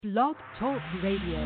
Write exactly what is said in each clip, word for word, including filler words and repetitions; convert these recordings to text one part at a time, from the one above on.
Blog Talk Radio.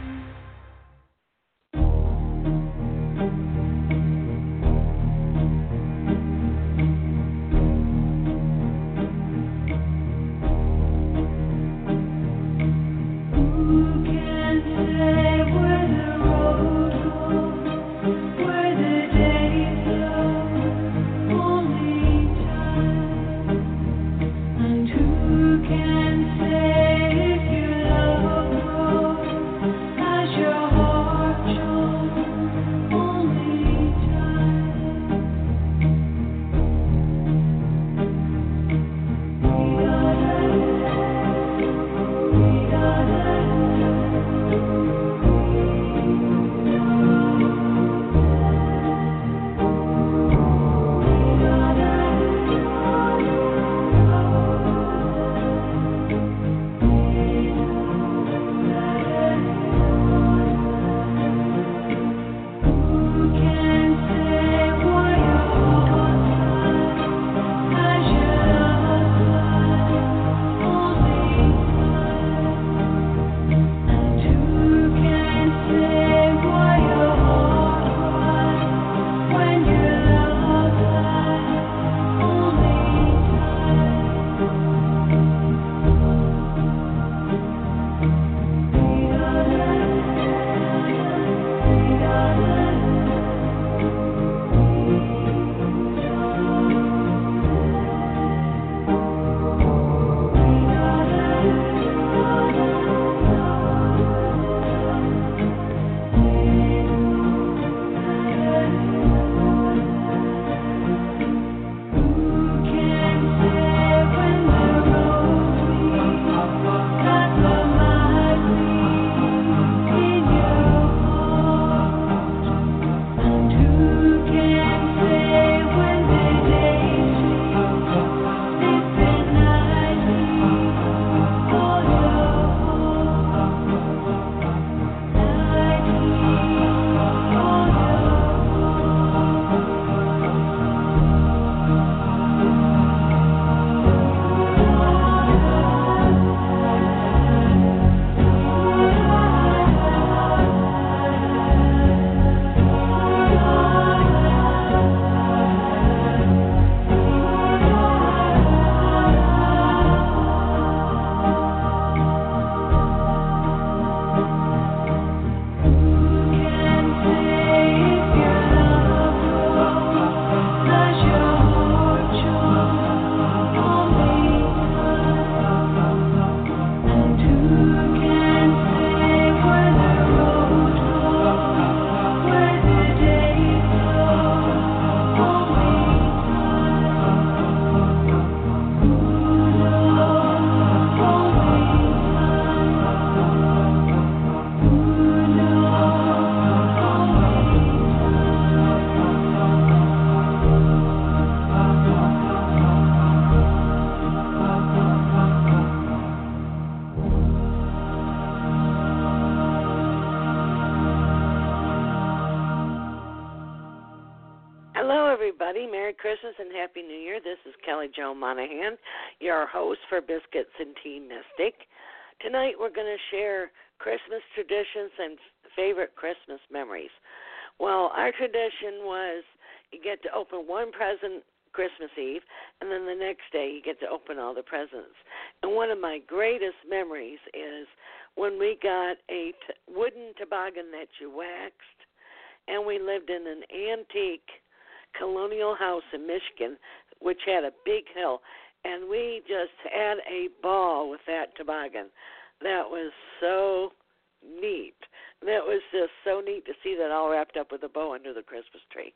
Merry Christmas and Happy New Year. This is Kelly Jo Monahan, your host for Biscuits and Tea Mystic. Tonight we're going to share Christmas traditions and favorite Christmas memories. Well, our tradition was you get to open one present Christmas Eve, and then the next day you get to open all the presents. And one of my greatest memories is when we got a t- wooden toboggan that you waxed, and we lived in an antique colonial house in Michigan, which had a big hill, and we just had a ball with that toboggan. That was so neat. That was just so neat to see that all wrapped up with a bow under the Christmas tree.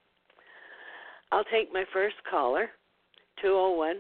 I'll take my first caller, two oh one.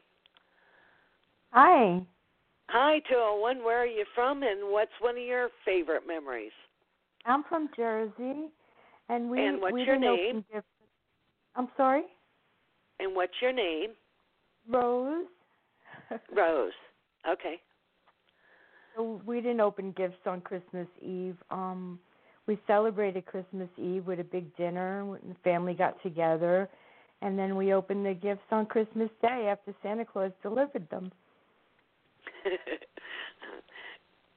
Hi. Hi, two oh one. Where are you from, and what's one of your favorite memories? I'm from Jersey, and we and what's we your didn't name? Open gifts. I'm sorry? And what's your name? Rose. Rose. Okay. So we didn't open gifts on Christmas Eve. Um, we celebrated Christmas Eve with a big dinner. And the family got together, and then we opened the gifts on Christmas Day after Santa Claus delivered them.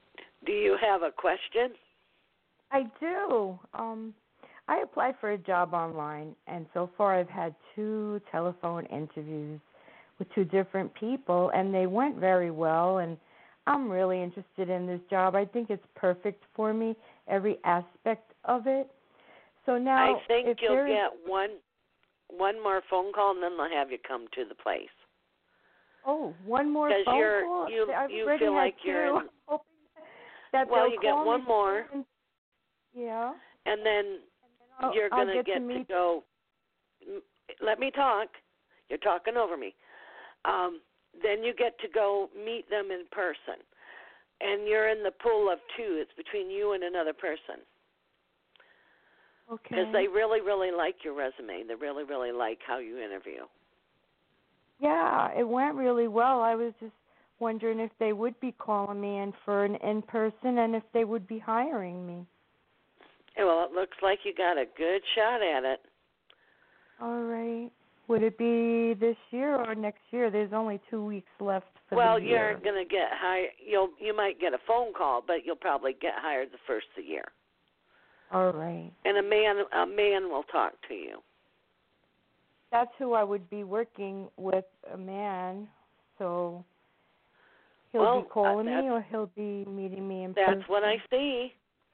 Do you have a question? I do. Um, I applied for a job online, and so far I've had two telephone interviews with two different people, and they went very well, and I'm really interested in this job. I think it's perfect for me, every aspect of it. So now, I think if you'll there is, get one one more phone call, and then they'll have you come to the place. oh, one more Because phone you're call? you I've you already feel had like two. you're in, that well, they'll you get call one me more, and, yeah, and then I'll, you're I'll gonna get, get to, to meet go. Let me talk. You're talking over me. Um, then you get to go meet them in person, and you're in the pool of two. It's between you and another person. Okay. Because they really, really like your resume. They really, really like how you interview. Yeah, it went really well. I was just wondering if they would be calling me in for an in-person and if they would be hiring me. Well, it looks like you got a good shot at it. All right. Would it be this year or next year? There's only two weeks left for Well, the year. you're going to get hired. You'll you might get a phone call, but you'll probably get hired the first of the year. All right. And a man a man will talk to you. That's who I would be working with, a man. So he'll well, be calling uh, me or he'll be meeting me in that's person. That's what I see.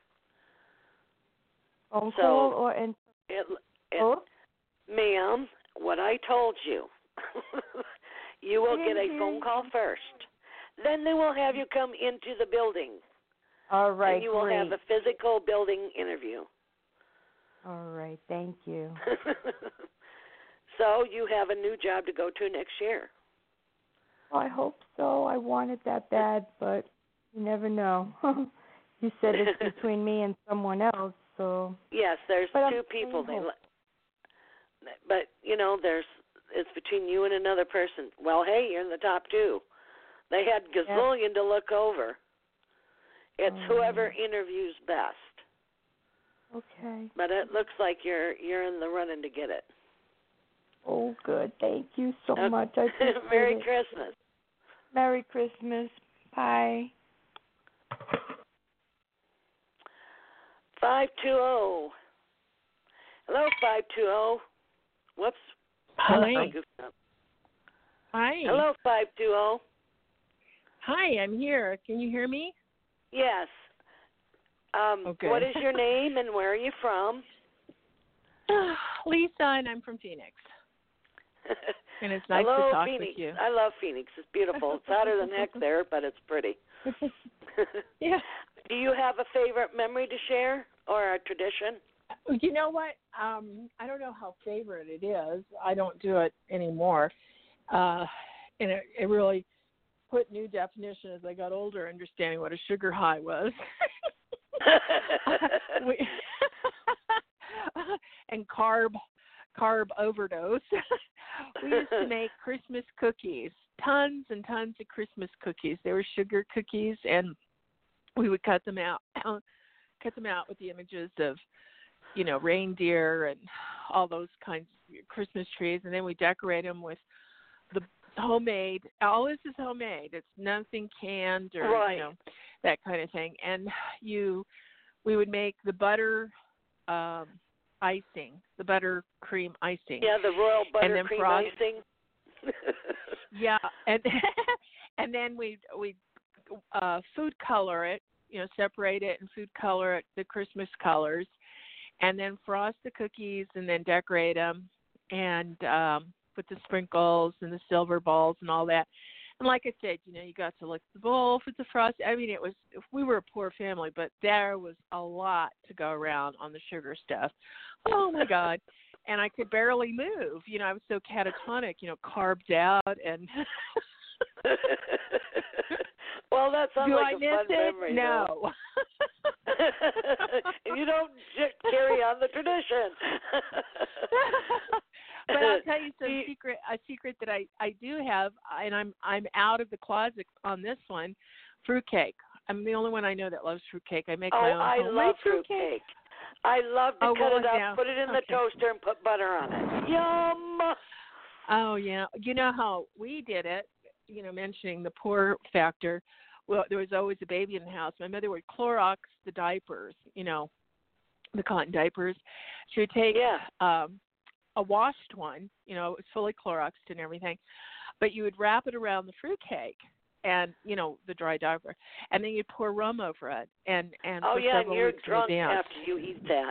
Phone so call or in it, it, both? Ma'am, what I told you. You will get a phone call first. Then they will have you come into the building. All right, and you will great. have a physical building interview. All right, thank you. So you have a new job to go to next year. Well, I hope so. I want it that bad, but you never know. You said it's between me and someone else, so. Yes, there's but two I'm people. They, hope. but you know, there's it's between you and another person. Well, hey, you're in the top two. They had gazillion yeah. to look over. It's oh, whoever yeah. interviews best. Okay. But it looks like you're you're in the running to get it. Oh, good. Thank you so okay. much. I appreciate Merry it. Christmas. Merry Christmas. Bye. five two zero. Hello, five two zero. Whoops. Hi. Hi. Hello, five two zero. Hi, I'm here. Can you hear me? Yes. Um, okay. What is your name and where are you from? Lisa, and I'm from Phoenix. And it's nice Hello, to talk Phoenix. with you. I love Phoenix. It's beautiful. It's hotter than heck there, but it's pretty. Yeah. Do you have a favorite memory to share or a tradition? You know what? Um, I don't know how favorite it is. I don't do it anymore. Uh, and it, it really put new definition as I got older, understanding what a sugar high was. we, and carb carb overdose. We used to make Christmas cookies, tons and tons of Christmas cookies. They were sugar cookies, and we would cut them out, cut them out with the images of, you know, reindeer and all those kinds of Christmas trees, and then we decorate them with the homemade. All this is homemade. It's nothing canned or right. you know, that kind of thing. And you, we would make the butter um, icing, the buttercream icing. Yeah, the royal buttercream frost- icing. Yeah, and and then we we uh, food color it, you know, separate it and food color it the Christmas colors, and then frost the cookies and then decorate them and um, put the sprinkles and the silver balls and all that. And like I said, you know, you got to lick the bowl for the frost. I mean, it was, we were a poor family, but there was a lot to go around on the sugar stuff. Oh, my God. And I could barely move. You know, I was so catatonic, you know, carved out. And well, that sounds Do like I a miss fun it? memory. No. You don't j- carry on the tradition. But I'll tell you some secret, a secret that I, I do have, and I'm I'm out of the closet on this one, fruitcake. I'm the only one I know that loves fruitcake. I make oh, my own I homemade love fruitcake. fruitcake. I love to oh, cut well, it up, yeah. put it in okay. the toaster, and put butter on it. Yum! Oh, yeah. You know how we did it, you know, mentioning the poor factor. well, there was always a baby in the house. My mother would Clorox the diapers, you know, the cotton diapers. She would take Yeah. um, a washed one, you know, it was fully Cloroxed and everything, but you would wrap it around the fruitcake and, you know, the dry diaper, and then you'd pour rum over it. And, and oh, for yeah, and several you're weeks drunk in advance. after you eat that.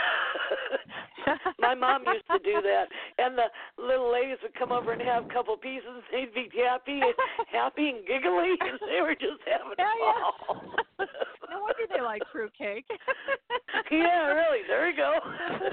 My mom used to do that, and the little ladies would come over and have a couple pieces, and they'd be happy, happy and giggly, and they were just having Yeah, a ball. yeah. No wonder they like fruitcake. Yeah, really. There you go.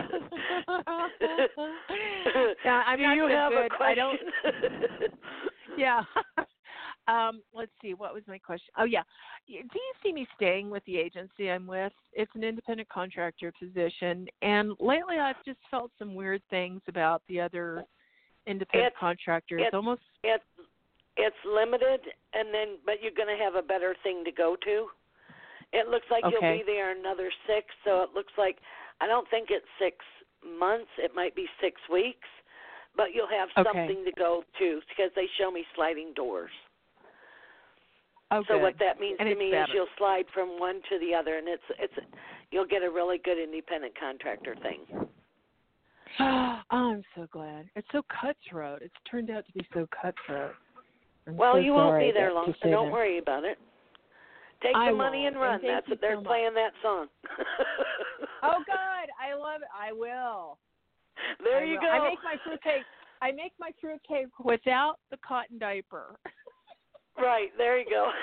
Yeah, I'm do not you so have good. a question? I don't. Yeah. Um, let's see. What was my question? Oh, yeah. Do you see me staying with the agency I'm with? It's an independent contractor position, and lately I've just felt some weird things about the other independent It's- contractors. it's- Almost. It's it's limited, and then but you're going to have a better thing to go to. It looks like Okay. you'll be there another six, so it looks like I don't think it's six months. It might be six weeks, but you'll have Okay. something to go to because they show me sliding doors. Oh, So good. what that means And to it's me better. is you'll slide from one to the other, and it's it's you'll get a really good independent contractor thing. Oh, I'm so glad. It's so cutthroat. It's turned out to be so cutthroat. I'm Well, so you won't sorry be there that- long, to so say don't that. worry about it. Take I the money won't, and run. and thank That's you what they're so much. playing that song. Oh, good. I love it. I will. There I you will. go. I make my fruitcake. I make my fruitcake without the cotton diaper. Right, there you go.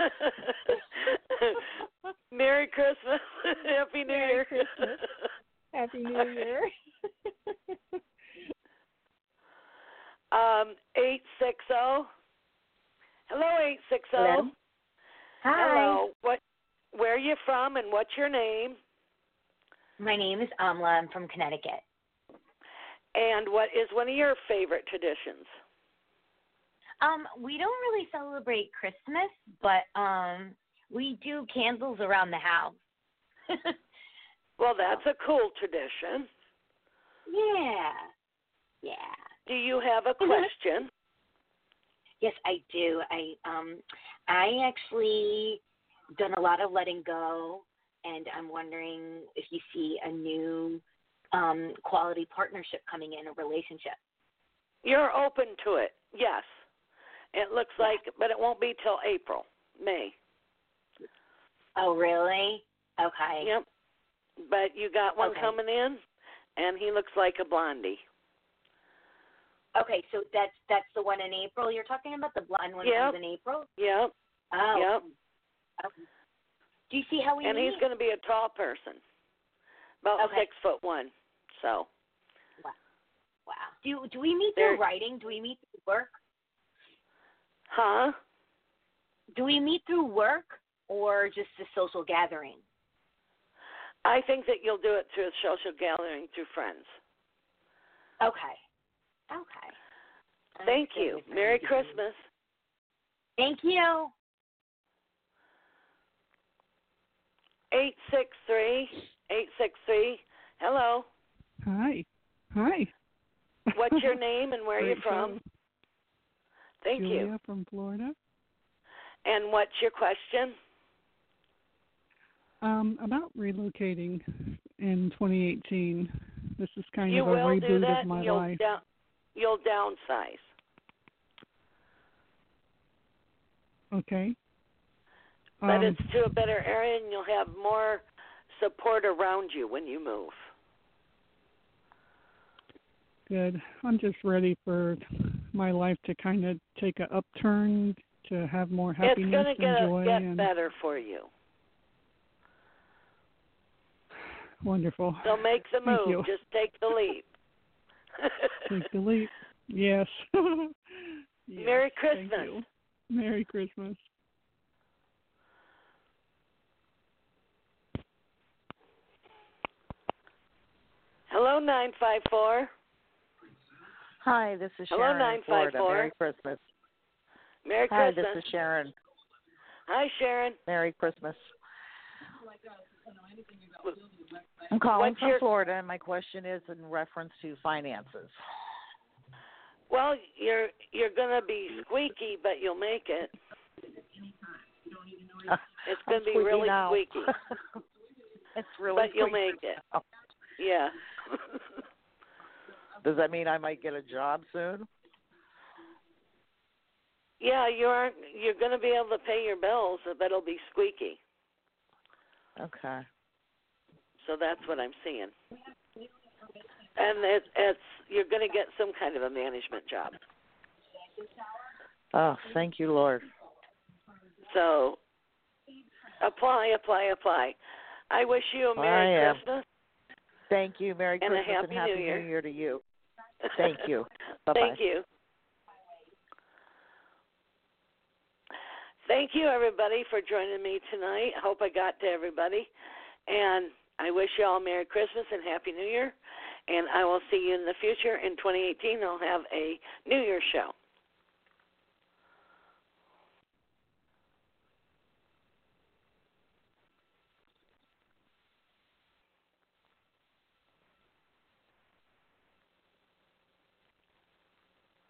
Merry Christmas. Happy New Merry Year. Christmas. Happy New Year. um, eight six zero. Hello, eight six zero. Hello. Hi. Hello. What? Where are you from, and what's your name? My name is Amla. I'm from Connecticut. And what is one of your favorite traditions? Um, we don't really celebrate Christmas, but um, we do candles around the house. Well, that's a cool tradition. Yeah. Yeah. Do you have a question? Yes, I do. I um, I actually done a lot of letting go, and I'm wondering if you see a new um, quality partnership coming in, a relationship. You're open to it, yes. It looks Yeah. like, but it won't be till April, May. Oh, really? Okay. Yep. But you got one Okay. coming in, and he looks like a blondie. Okay, so that's that's the one in April you're talking about. The blonde one Yep. comes in April. Yep. Oh. Yep. Okay. Do you see how we And meet? he's going to be a tall person, about Okay. six foot one. So. Wow. Do do we meet There- through writing? Do we meet through work? Huh? Do we meet through work or just a social gathering? I think that you'll do it through a social gathering through friends. Okay. Okay. Thank Okay, you. my friend. Merry Christmas. Thank you. Eight six three eight six three. Hello. Hi. Hi. What's your name and where are you Great from? show. Thank Julia you. from Florida. And what's your question? Um, about relocating in twenty eighteen. This is kind You of a will do reboot that, of my and you'll life. down, you'll downsize. Okay. But Um, it's to a better area, and you'll have more support around you when you move. good. I'm just ready for my life to kind of take a upturn, to have more It's happiness going to and get, joy. get and better for you. Wonderful. So make the Thank move. you. Just take the leap. Take the leap. Yes. Yes, Merry thank Christmas. you. Merry Christmas. Hello, nine five four. Hi, this is Hello, Sharon nine in Florida. five four. Merry Christmas. Merry Hi, Christmas. this is Sharon. Hi, Sharon. Merry Christmas. I'm calling What's from your- Florida, and my question is in reference to finances. Well, you're you're going to be squeaky, but you'll make it. It's going to be squeaky really now. squeaky. It's really But you'll squeaky make it. now. Yeah. Does that mean I might get a job soon? Yeah, you're you're going to be able to pay your bills, but it'll be squeaky. Okay. So that's what I'm seeing. And it, it's you're going to get some kind of a management job. Oh, thank you, Lord. So apply, apply, apply. I wish you a Merry I am. Christmas. Thank you. Merry And a Christmas Happy and Happy New Year. New Year to you. Thank you. Bye-bye. Thank you. Thank you, everybody, for joining me tonight. I hope I got to everybody. And I wish you all Merry Christmas and Happy New Year. And I will see you in the future. In twenty eighteen, I'll have a New Year's show.